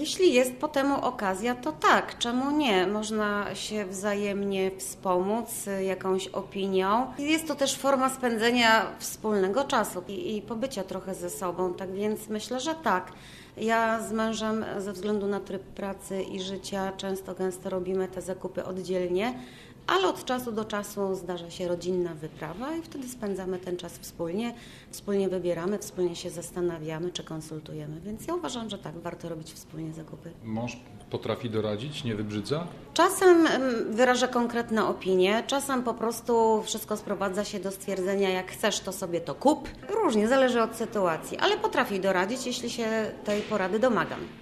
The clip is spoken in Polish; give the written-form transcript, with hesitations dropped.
Jeśli jest po temu okazja, to tak, czemu nie? Można się wzajemnie wspomóc jakąś opinią. Jest to też forma spędzenia wspólnego czasu i pobycia trochę ze sobą, tak więc myślę, że tak. Ja z mężem ze względu na tryb pracy i życia często gęsto robimy te zakupy oddzielnie, ale od czasu do czasu zdarza się rodzinna wyprawa i wtedy spędzamy ten czas wspólnie, wspólnie wybieramy, wspólnie się zastanawiamy czy konsultujemy, więc ja uważam, że tak, warto robić wspólnie zakupy. Mąż potrafi doradzić, nie wybrzydza? Czasem wyraża konkretne opinie, czasem po prostu wszystko sprowadza się do stwierdzenia, jak chcesz, to sobie to kup. Różnie, zależy od sytuacji, ale potrafi doradzić, jeśli się tej porady domagam.